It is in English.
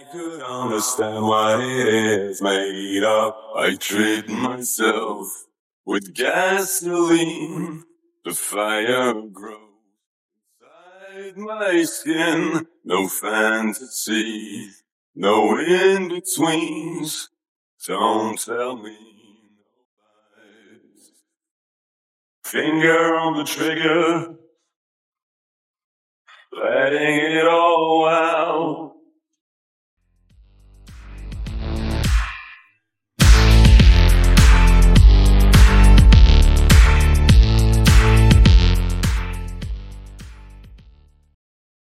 could understand why it is made up. I treat myself with gasoline. The fire grows inside my skin. No fantasy, no in-betweens. Don't tell me no lies. Finger on the trigger, letting it